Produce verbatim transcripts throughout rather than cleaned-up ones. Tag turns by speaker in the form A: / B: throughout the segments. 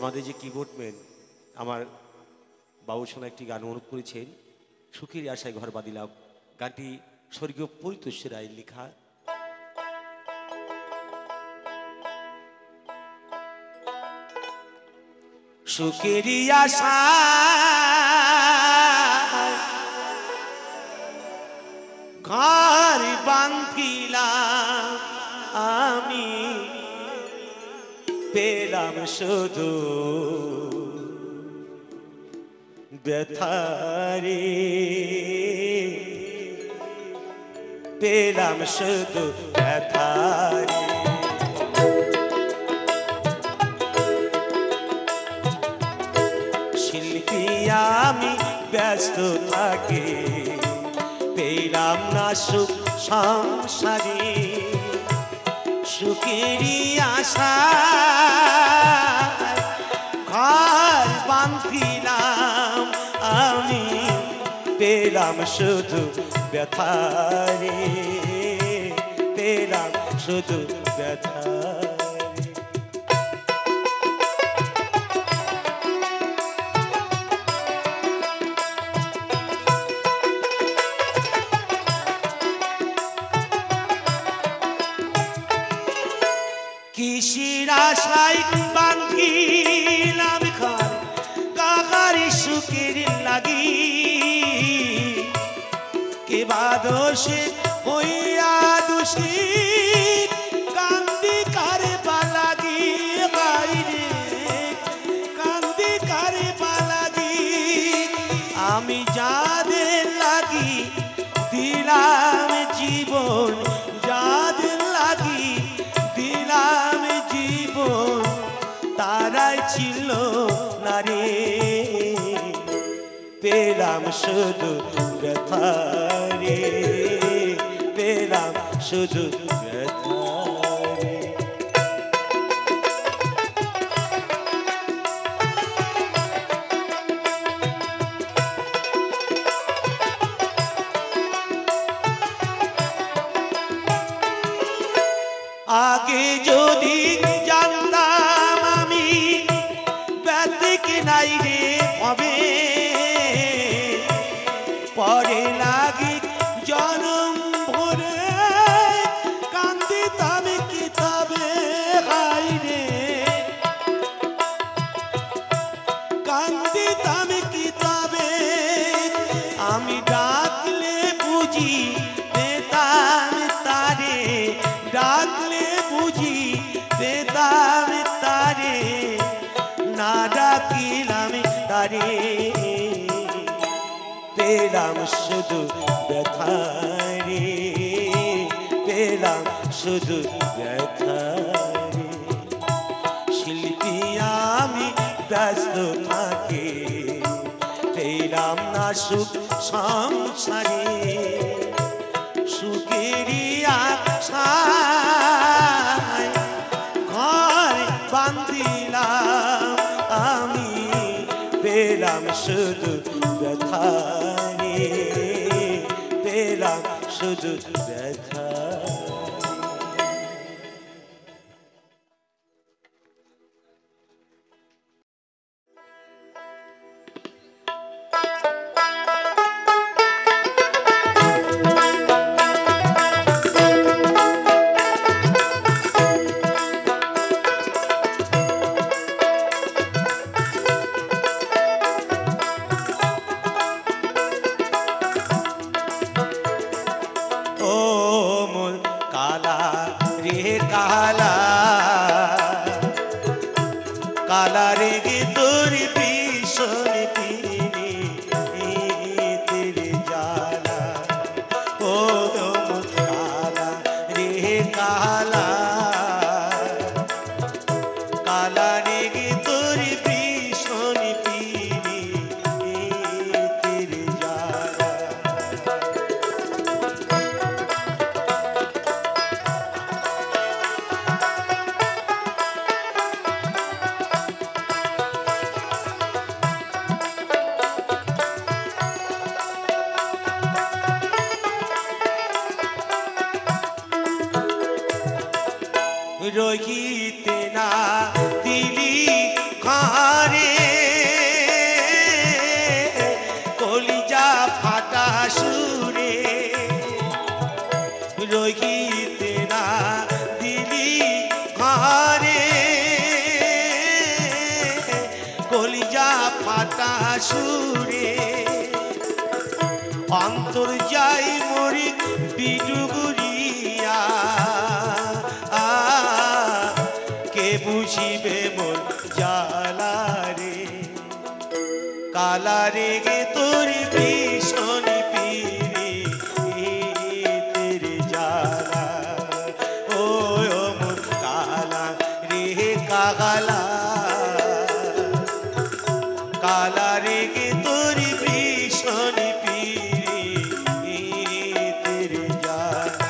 A: আমাদের যে কিবোর্ডম্যান আমার বাবু সোনা একটি গান অনুরোধ করেছেন, সুখের আশায় ঘর বাঁধিলাম। গানটি স্বর্গীয় পরিতোষ রায়ের লেখা। সুখের আশায় ঘর বাঁধিলাম আমি, পেলাম শুধু ব্যথারে, পেলাম শুধু ব্যথারে। শিল্পী আমি ব্যস্ত থাকি, পেলাম না সুখ সংসারে। সুখেরই আশা ঘর বাঁধিলাম আমি, পেলাম শুধু ব্যথারে, পেলাম শুধু ব্যথারে। কিসের আশায় বাঁধিলাম ঘর, কাহার সুখের লাগি। কে বা দোষে হইয়া দোষী, কান্দি কারে পালাগি বাইরে, কান্দি কারে পালাগি। আমি যাদের লাগি দিলাম জীবন, যাদের লাগি দিলাম জীবন, তারাই ছিল না রে, পেলাম শুধু ব্যথারে, পেলাম শুধু ব্যথারে। আগে যদি জানতাম আমি ব্যতিক নাই রে হবে, পরে লাগি জনম ভরে কান্দিতাম কি তবে হাই রে, কান্দিতাম কি তবে। আমি ডাকলে বুঝি পেতাম তারে, ডাকলে বুঝি পেতাম তারে, না ডাকিলাম তারে, পেলাম শুধু ব্যথারে, পেলাম শুধু ব্যথারে। শিল্পী আমি ব্যস্ত থাকি, পেলাম না সুখ সংসারে। সুখেরই আশায় ঘর বাঁধিলাম আমি, পেলাম শুধু ব্যথারে, পেলাম শুধু ব্যথা। কালা কালা রে গে তোর ভীষণ তীর জ্বালা, ও কালা রে কালা, কালা রে গে তোর ভীষণ তীর জ্বালা। সুরে অন্তর যাই মরি বিডুগুরিয়া কে বুঝিবে মোর জ্বালা রে কালা রে গে তোর ভীষণ পিরে তের জ্বালা ও মোর কালা রে কালা কালা রে গে তোর ভীষণ পিরে তের জ্বালা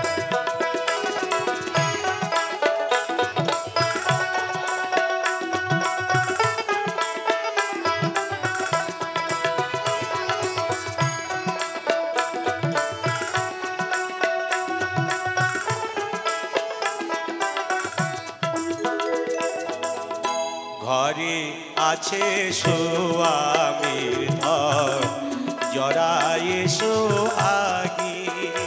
A: ঘরে আছে সোয়ামীর ধর জড়ায়ে সোহাগী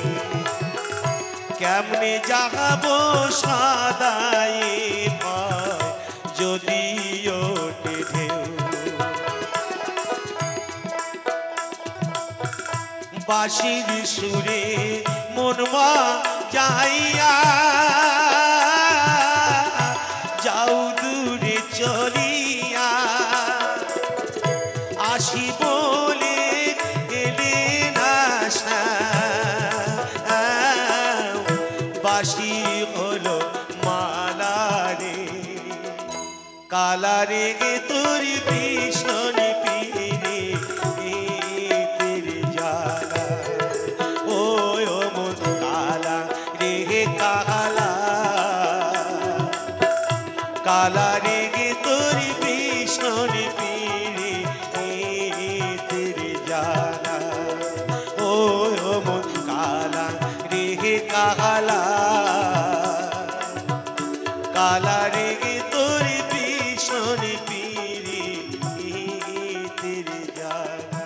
A: কেমনে যাবো সাদায়ে ভয় যদি ওঠে ঢেউ বাঁশির সুরে মনমা যাইয়া যাও দূরে চলিয়া আসি বলে এলে না বাঁশি হলো মালা রে কালা রে গে তোর ভীষণ পিরে তের জ্বালা ও মোর কালা রে কালা কালা রে গে তোর ভীষণ পিরে তের জ্বালা ও মোর কালা রে কালা কালা রে গে তোর ভীষণ পিরে তের জ্বালা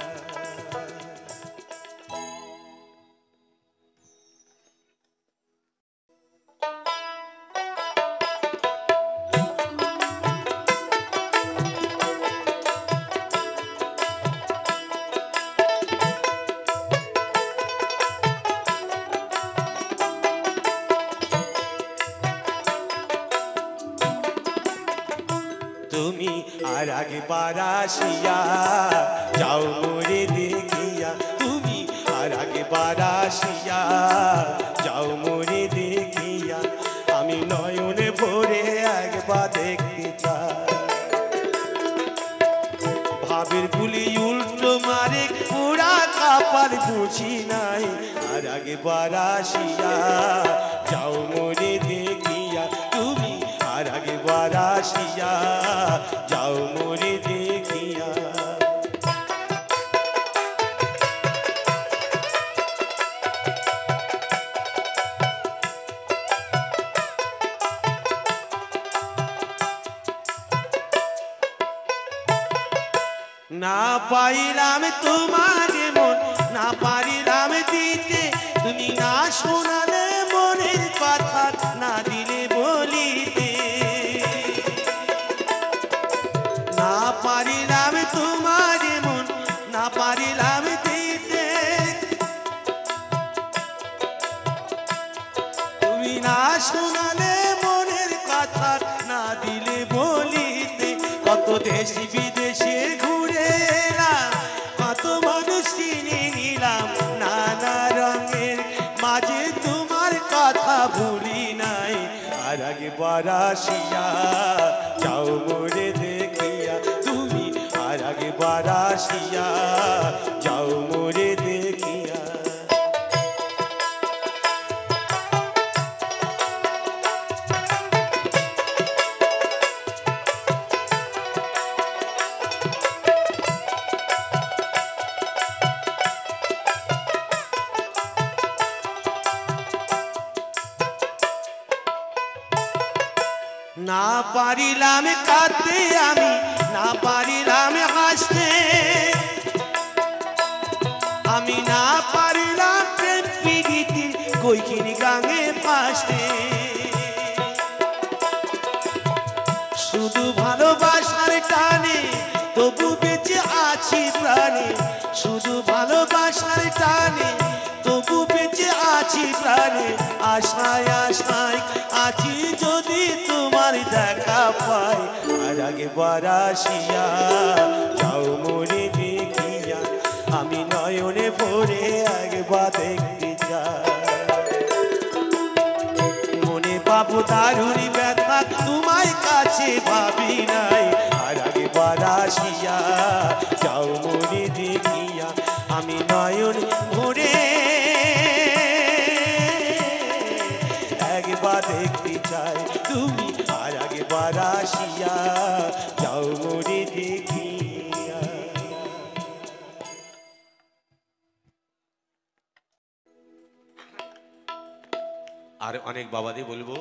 A: তুমি আর আগে বারাসিয়া যাও মোরে দেখিয়া তুমি আর আগে বারাসিয়া যাও মোরে দেখিয়া আমি নয়নে ভরে একবার দেখতে চাই ভাবের গুলি উল্টো মারে পুরা কাপার বুঝি নাই আর আগে বারাসিয়া যাও মোরে দেখিয়া তুমি আর আগে বারাসিয়া যাও মোরে দেখিয়া না পাইলাম তোমার মন না পারিলাম দিতে তুমি না শোনালে মনের কথা না দিলে বলিতে না পারিলাম তোমার মন না পারিলাম দিতে তুমি না শোনালে মনের কথা না দিলে বলিতে কত দেশি বিদেশে ঘুরে এলাম কত মানুষ চিনে নিলাম নানা রঙের মাঝে তোমার কথা ভুলি নাই আর আগে বারাসিয়া যাও মোরে দেখিয়া তুমি আর আগে বারাসিয়া যাও মোরে দেখিয়া না পারিলাম কাঁদতে আমি না পারিলাম হাসতে আমি না পারিলাম প্রেম প্রীতির কইখিনি গাঙে ভাসতে শুধু ভালোবাসার টানে তবু বেঁচে আছি আছি প্রাণে শুধু ভালোবাসার টানে তবু বেঁচে আছি প্রাণে আশায় আশায় আছি যদি তোমার দেখা পাই আর একবার আসিয়া যাও মরে দেখিয়া আমি নয়নে ভরে একবার দেখতে চাই মনে পাবো দারুণ ব্যথা তোমার কাছে ভাবি নাই আর একবার আসিয়া যাও মরে দেখিয়া আমি নয়ন ভরে একবার দেখতে চাই তুমি আর একবার আসিয়া যাও মরে দেখিয়া। আর অনেক বাবাদের বলবো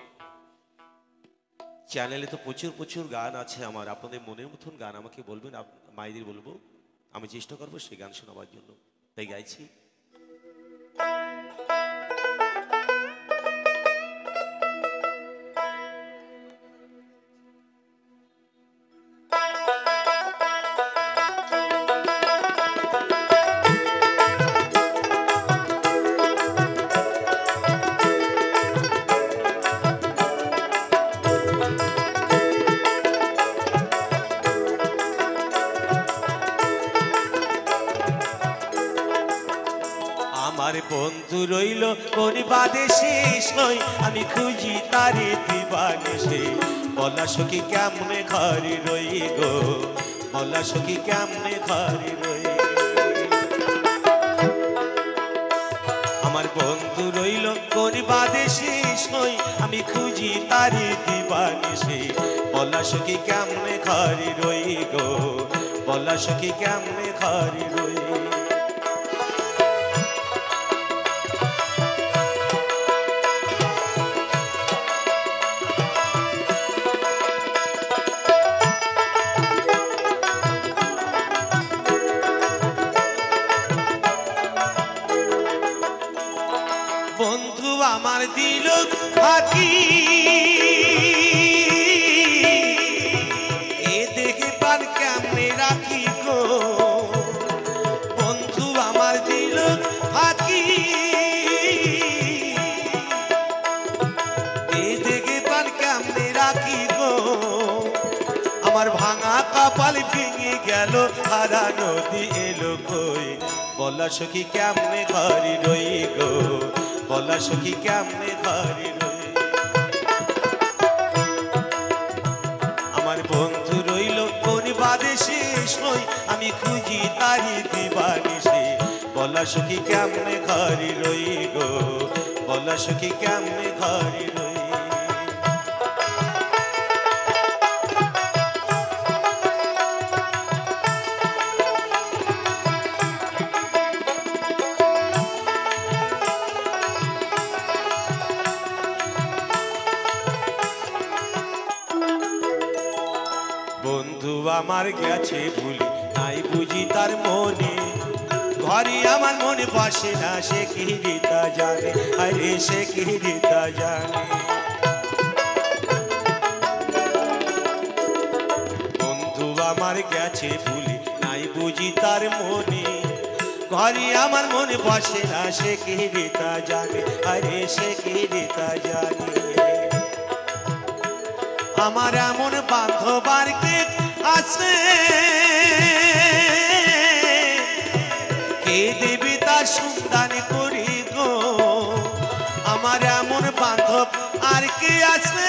A: চ্যানেলে তো প্রচুর প্রচুর গান আছে আমার আপনাদের মনের মতন গান আমাকে বলবেন মায়েদের বলবো আমি চেষ্টা করবো সেই গান শোনাবার জন্য তাই গাইছি। আমার বন্ধু রইল কোন বাদে শেষ নয় আমি খুঁজি তারে দিবানে সে বলা সখী কেমনে ঘরে রই গো বলা সখী কেমনে ঘরে রই আমার বন্ধু রইল কোন বাদে শেষ নয় আমি খুঁজি তারে দিবানে সে বলা সখী কেমনে ঘরে রই গো বলা সখী কেমনে ঘরে রই বন্ধু আমার দিল ফাঁকি এ দেখে পান কেমনে রাখি গো বন্ধু আমার দিল ফাঁকি এ দেখে পান কেমনে রাখি গো আমার ভাঙা কপাল ভেঙে গেল হারা নদী এলো কই বলা সখী কেমনে ঘরে রই গো বলা সখী কেমনে ঘরে রই আমার বন্ধু রইল কোন বাদে শেষ নই আমি খুঁজি তারি দিবানি সে বলা সখী কেমনে ঘরে রই গো বলা সখী কেমনে ঘরে রই বন্ধু আমার গেছে ভুলি নাই বুঝি তার মনে ঘরে আমার মনে বসে না সে কি তা জানে আরে সে কি তা জানে বন্ধু আমার গেছে ভুলি নাই বুঝি তার মনে ঘরে আমার মনে বসে না সে কি তা জানে আরে সে কি তা জানে আমার এমন বান্ধব আর কে আছে কে দেবে তার সন্ধান করি গো আমার এমন বান্ধব আর কে আছে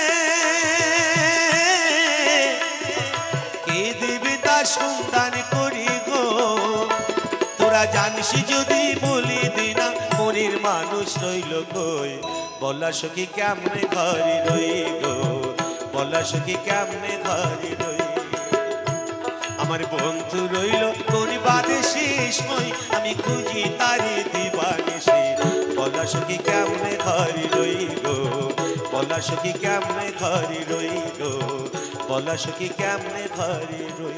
A: কে দেবে তার সন্ধান করি গো তোরা জানিস যদি বলি দিনা মনের মানুষ রইল কই বলা সখী কেমনে ঘরে রই গো বলা সখী কেমনে ঘরে রই আমার বন্ধু রইল কোন বাদে শেষ নই আমি খুঁজি তারি দিবানে সে বলা সখী কেমনে ঘরে রই গো বলা সখী কেমনে ঘরে রই গো বলা সখী কেমনে ঘরে রই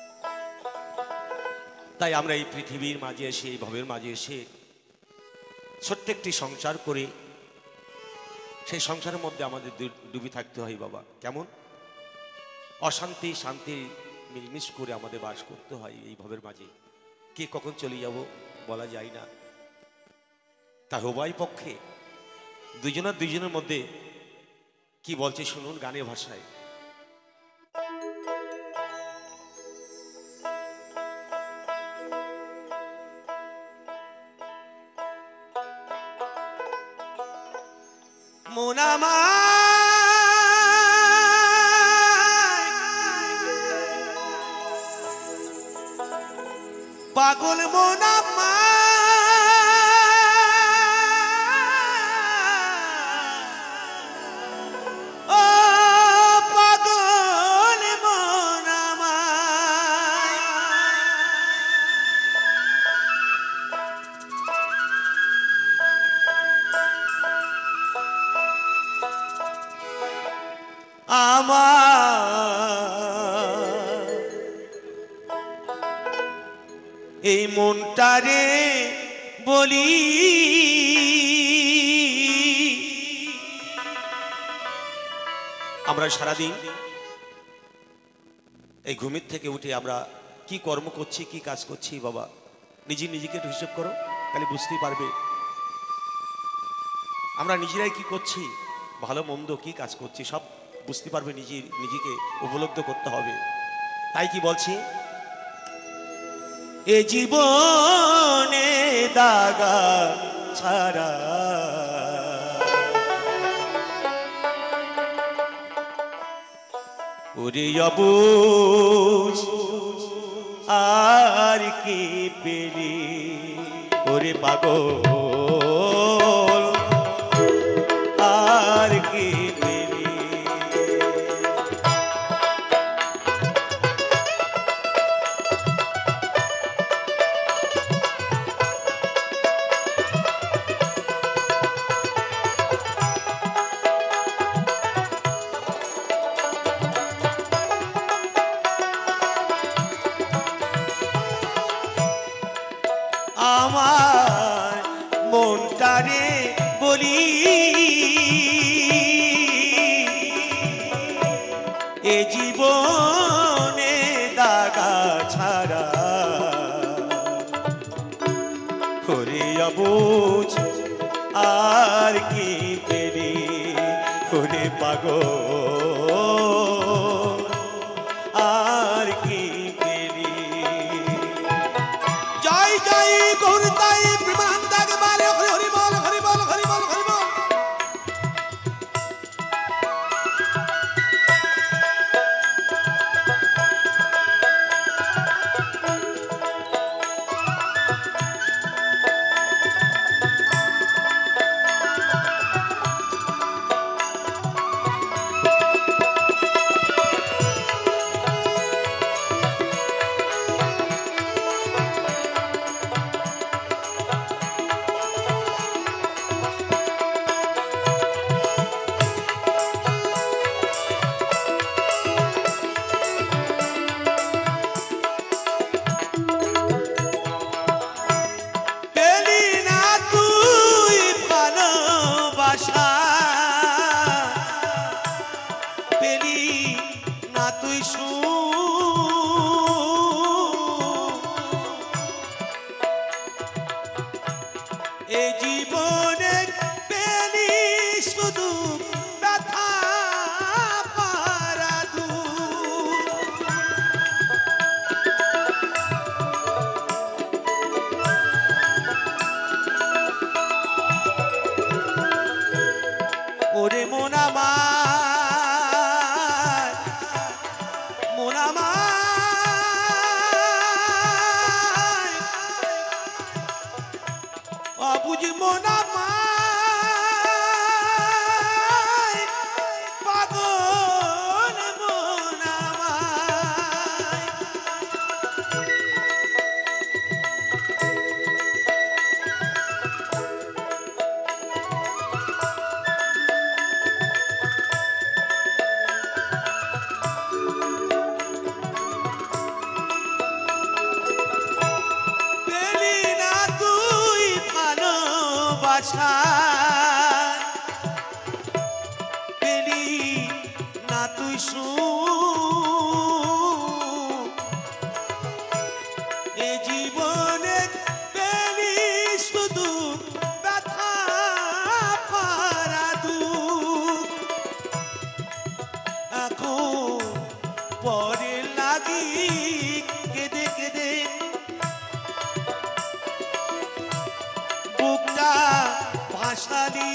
A: তাই আমরা এই পৃথিবীর মাঝে এসে এই ভবের মাঝে এসে ছোট্ট একটি সংসার করে সেই সংসারের মধ্যে আমাদের ডুবে থাকতে হয় বাবা। কেমন অশান্তি শান্তি মিলমিশ করে আমাদের বাস করতে হয় এই ভবের মাঝে। কে কখন চলে যাব বলা যায় না। তাই উভয় পক্ষে দুজনের দুজনের মধ্যে কি বলছে শুনুন গানের ভাষায়। মোনামা পাগল মোনামা ও পাগল মোনামা আমার এই মনটারে বলি আমরা সারাদিন এই ঘুমের থেকে উঠে আমরা কি কর্ম করছি কি কাজ করছি বাবা নিজে নিজেকে একটু হিসেব করো তাহলে বুঝতেই পারবে আমরা নিজেরাই কি করছি ভালো মন্দ কি কাজ করছি সব বুঝতে পারবে নিজের নিজেকে উপলব্ধি করতে হবে। তাই কি বলছি এ জীবনে দাগা ছাড়া ওরে অবুঝ আর কি পেলি ওরে পাগল আর কি পেলি আমার মনটারে বলি এ জীবনে দাগা ছাড়া ওরে অবুঝ আর কি পেলি ওরে পাগল আর কি পেলি জয় জয় গৌরতাই প্রেমানন্দাকে বলে হরি হরি বল হরি বল হরি বল হরি বল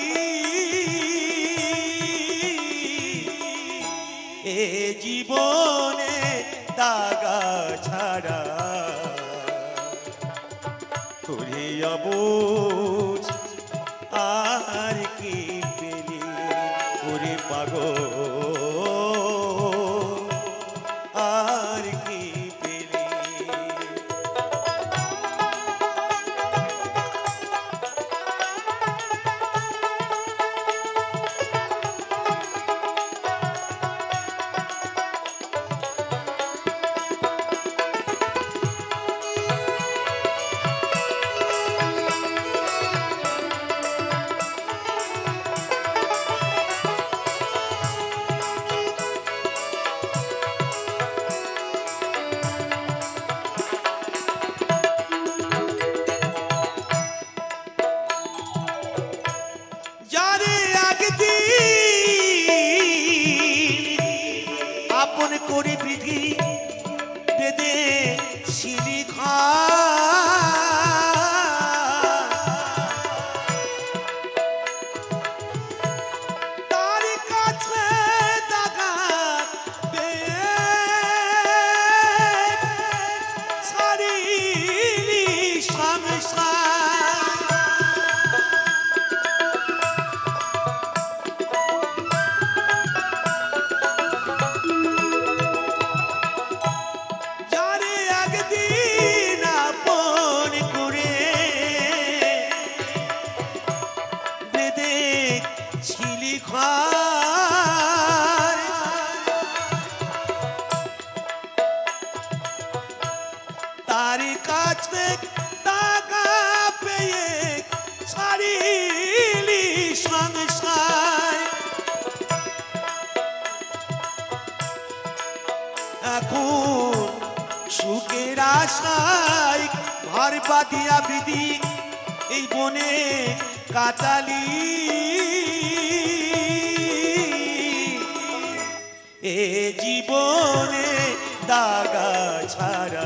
A: এ জীবনে দাগা ছাড়া করে অবুঝ আর কি পেলি ওরে পাগল আর কি পেলি আপন করে বৃদ্ধি বেদে শিলিখা তার কাছে দাগাত ছাড়িলি সংসার তার কাছে টাকা পেয়ে ছাড়িলি সংসার এখন সুখের আশায় ঘর বাঁধিয়া বিধি এই বনে কাটালি এ জীবনে দাগা ছাড়া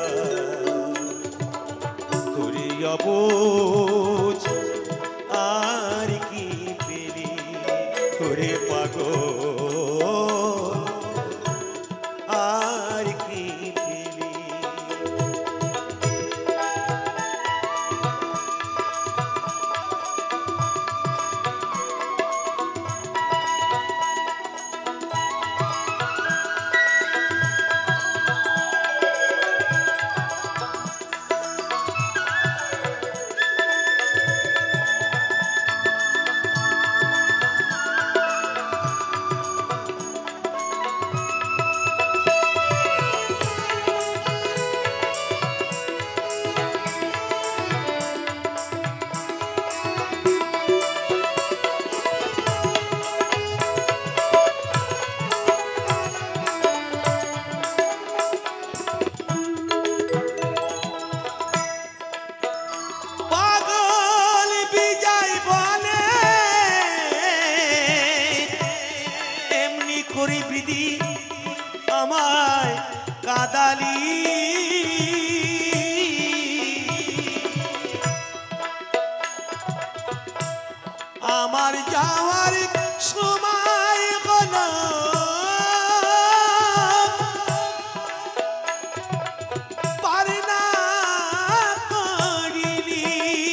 A: করে অবুঝ আর কি পেলি করে পাগল আর কি পেলি করে বৃদ্ধি আমায় কাদালি আমার যাওয়ার সময় হলো পারে না করিলি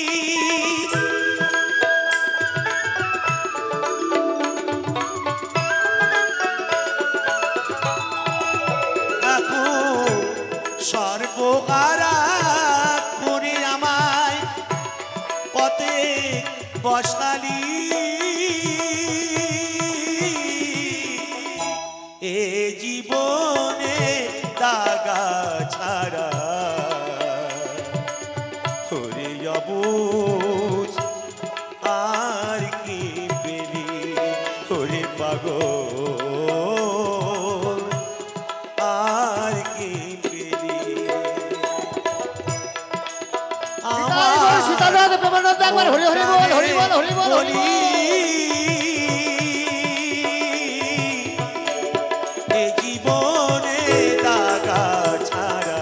A: সর্বহারা করে আমায় পথে বসালি এ জীবনে দাগা ছাড়া হরে অবুঝ আর কি পেলি হরে পাগল আর কি হরি হরি বল হরি বল হরি বল হরি এ জীবনে দাগা ছাড়া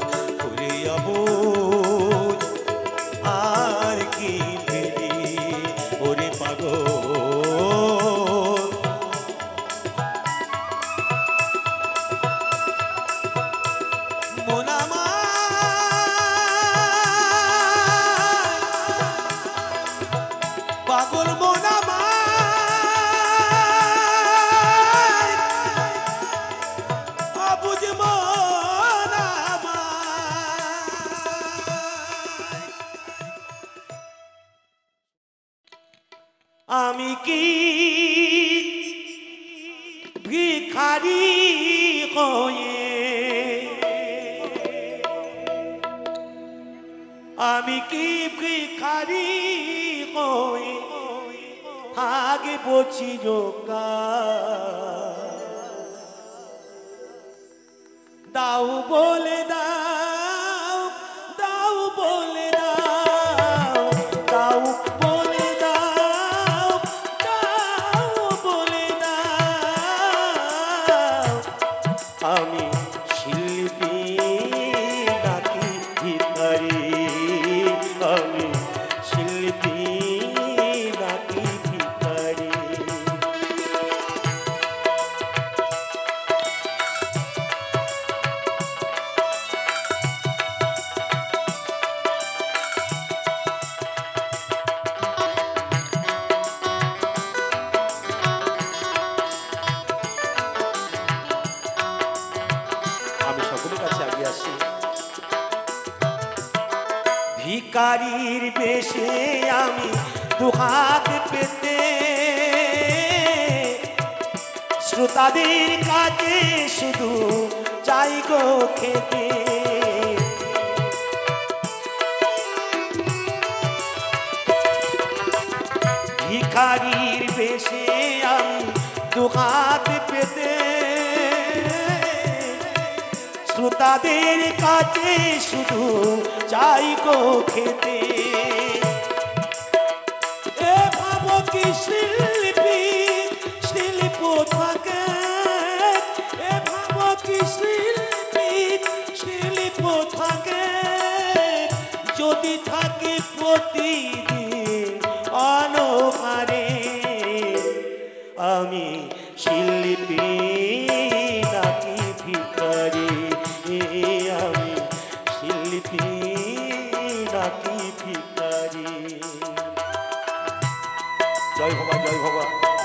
A: হরি অবুঝ আর কি পেলি পাগল মন আমার অবুঝ মন আমার আমি কি ভিখারি হয়ে আমি কি ভিখারি হয়ে আগে বছি রোকা দাও বলে দাও দাও বলে দাও দাও বলে দাও দাও বলে দাও আমি শিল্পী নাকি ভিখারি আমি শিল্পী নাকি ভিখারি আমি সকলের কাছে এগিয়ে আসি ভিখারির বেশে আমি দুহাত পেতে শ্রোতাদের কাছে শুধু চাই গো খেতে ভিখারির বেশে আমি দুহাত পেতে শ্রোতাদের কাছে শুধু চাই গো খেতে এ ভাবো কি শিল্পী শিল্প থাকে এ ভাবো কি শিল্পী শিল্প থাকে যদি থাকে প্রতিদিন অনহারে আমি শিল্পী নাকি ভিখারি আমি শিল্পী নাকি ভিখারি জয় ভবা জয় ভবা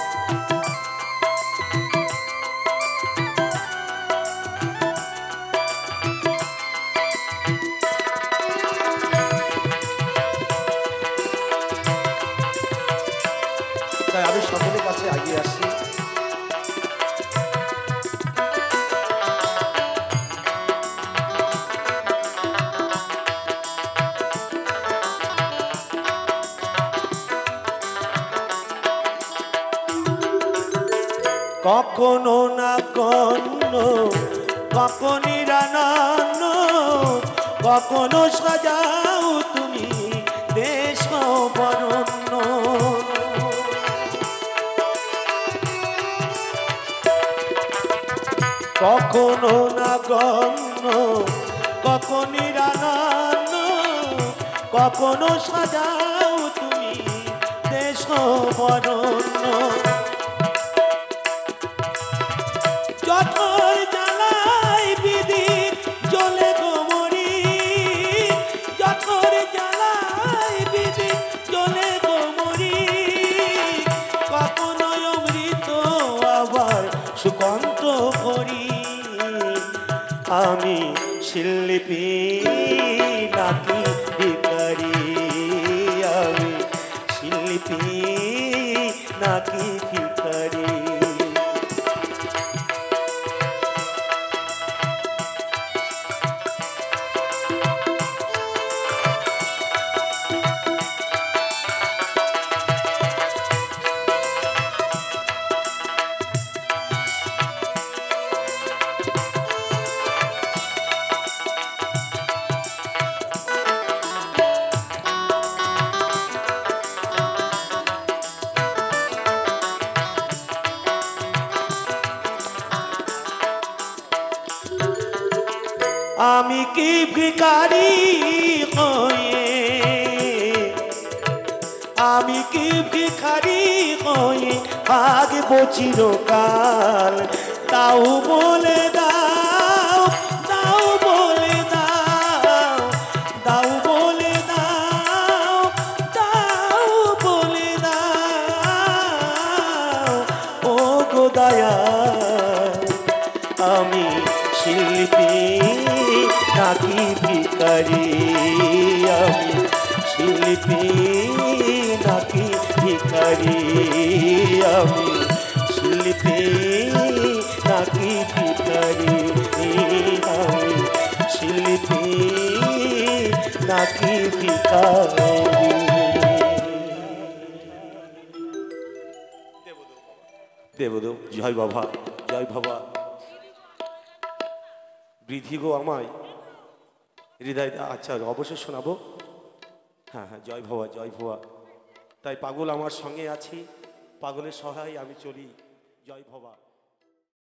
A: তাই আমি সকলের কাছে এগিয়ে আসছি কখনো না কন্ন কখনই রানান্ন কখনো সাজাও তুমি দেশ বরণ্য কখনো না গণ্য কখনই রানান্ন কখনো সাজাও তুমি দেশ বরণ্য যতই জ্বালাই বিদিত জ্বলে গোমরি যতই জ্বালাই বিদিত জ্বলে গোমরি কখনো অমৃত আবার সুকন্ত করি আমি শিল্পী নাকি ভিখারি আমি শিল্পী নাকি ভিখারি আমি কি ভিখারি হয়ে আমি কি ভিখারি হয়ে আগে চিরকাল তাও বলে দাও দাও বলে দাও দাও বলে দাও দাও বলে দাও শিল্পী নাকি ভিখারি আমি শিল্পী নাকি ভিখারি আমি শিল্পী নাকি ভিখারি। দেবদেব জয় বাবা জয় বাবা বৃদ্ধি গো আমায় হৃদয় আচ্ছা অবশ্যই শোনাবো। হ্যাঁ হ্যাঁ জয় ভবা জয় ভবা। তাই পাগল আমার সঙ্গে আছি, পাগলের সহায় আমি চলি। জয় ভবা।